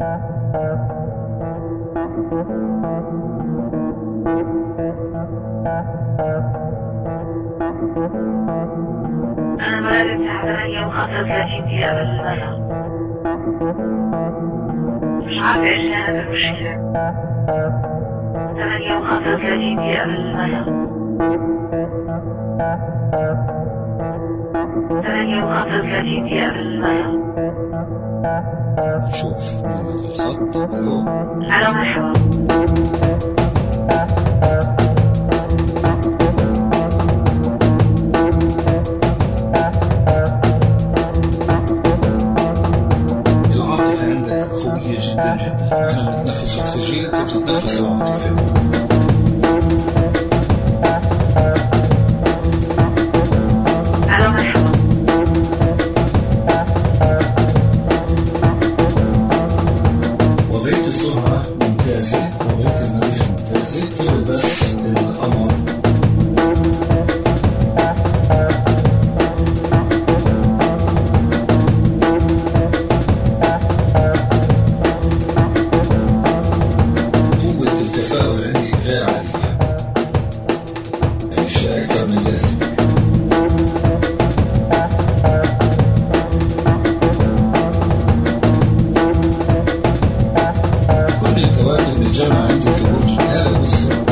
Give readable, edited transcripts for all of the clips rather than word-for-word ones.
أنا مرارة تعبانة و35 دقيقة بالمرة. مش عارفة إيش كانت المشكلة. 38 دقيقة بالمرة. 38 دقيقة بالمرة. شوف الخط. ألو مرحبا. العاطفة عندك قوية جدا جدا. أنا بتنفس أكسجين، أنت بتتنفس العاطفة. وضعية الزهرة ممتازة، وضعية المريخ ممتازة، فضل بس القمر. قوة التفاؤل عندي غير عادية، أشياء أكثر من لازم. كل الكواكب متجمعة عندي في برج الهالة والسر.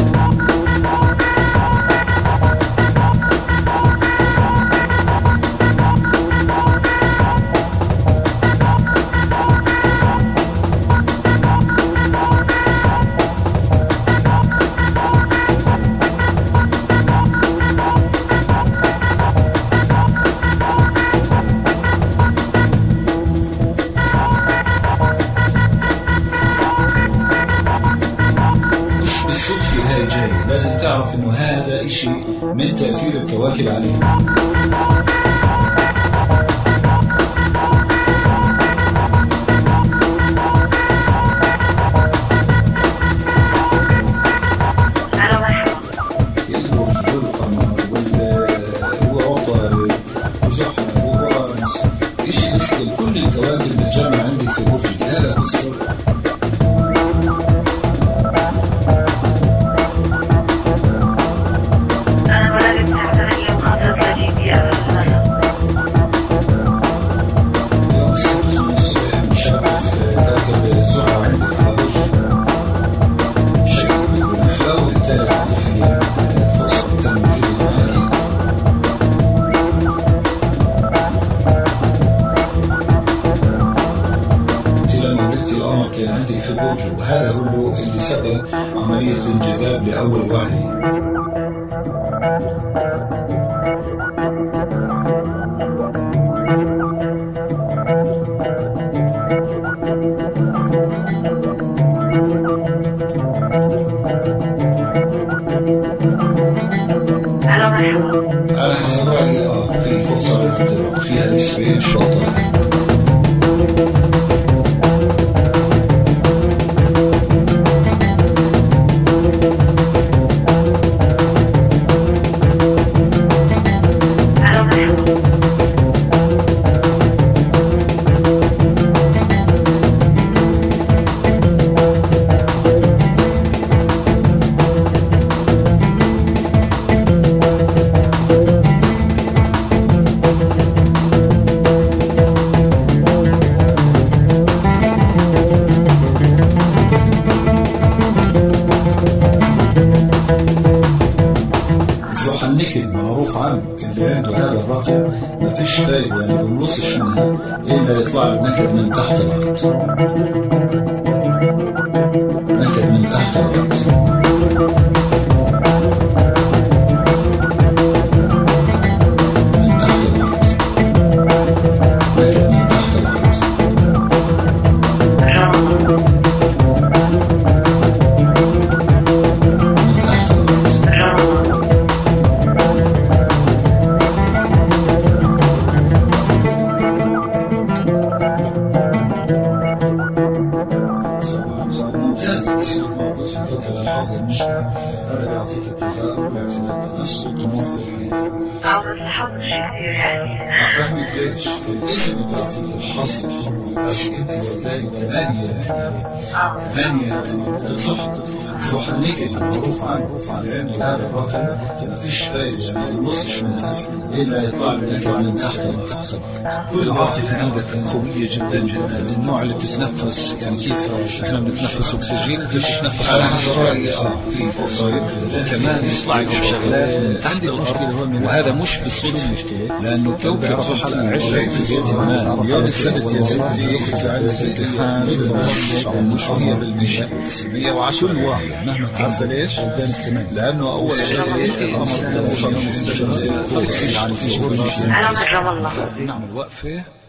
مش بالصدفة هاي جاي، لازم تعرف انه هذا اشي من تأثير الكواكب علينا. البرج والقمر وعطارد وزحل وأورانوس، اشي مثل كل الكواكب متجمعة عندي في برج الهالة والسر. أنا مرارة تعبانة و35 دقيقة بالمرة. يوم السبت الصبح مشرف كوكب الزهرة عندك على برج، شكله بيكون أحلى، وبالتالي العاطفية فرصة تتم وجودي معاكي. انت لما ولدتي القمر كان عندك في برج، وهذا هو اللي سبب عملية الانجذاب لأول وهلة. مرحبا. على حسب رأيي في فرصة للانطلاق، فيها نسبة مش بطالة. زحل نكد معروف عنه، اللي عنده هذا الرقم ما فيش فايدة، يعني بنبصش منها إلا يطلع له نكد من تحت الأرض. نكد من تحت الأرض. من تحت الأرض. نكد من تحت الأرض. من تحت الأرض. ممتاز، اسمك موجود في كوكب الحظ ليش؟ لازم يبقى الحظ ثمانية تطفح النكد معروف عنه لأنه هذا الرقم ما فيش فايدة ما ينصش منها إلا يطلع لك من تحت الرأس. كل العاطفة عندك قوية جدا جدا، النوع اللي بتتنفس يعني كيف احنا بنتنفس أكسجين بتتنفس على الزراير كمان يطلع لك شغلات من تحت الأرض، وهذا مش بالصدفة المشكلة لأنه كوكب زحل عشرة في يوم السبت يا ستي امتحان مش 100% 110 كل واحد مهما كان. عارفة ليش؟ لأنه أول شغلة القمر توصل من السبت يعني في شغل أنا من رام الله نعمل وقفة